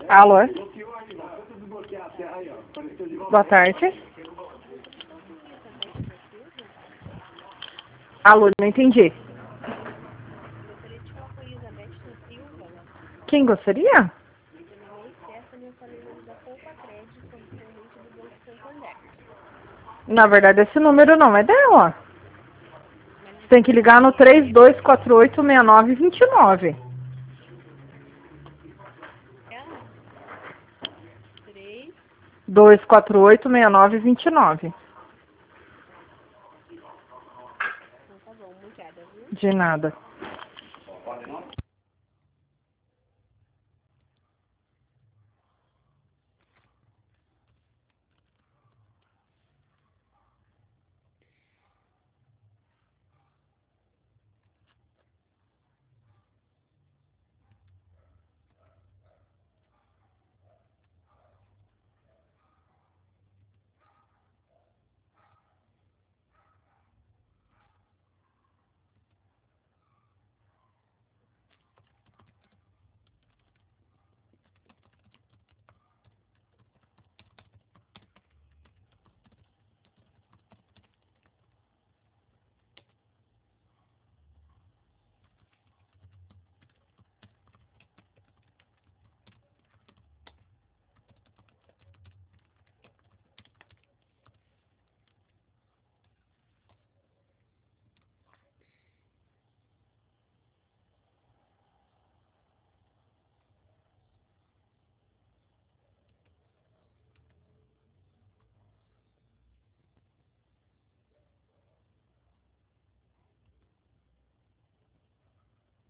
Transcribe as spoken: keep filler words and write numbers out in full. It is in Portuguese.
Alô? Boa tarde. Alô, não entendi. Quem gostaria? Na verdade, esse número não é dela. Você tem que ligar no três dois quatro oito, seis nove dois nove. dois quatro oito, seis nove dois nove. De nada.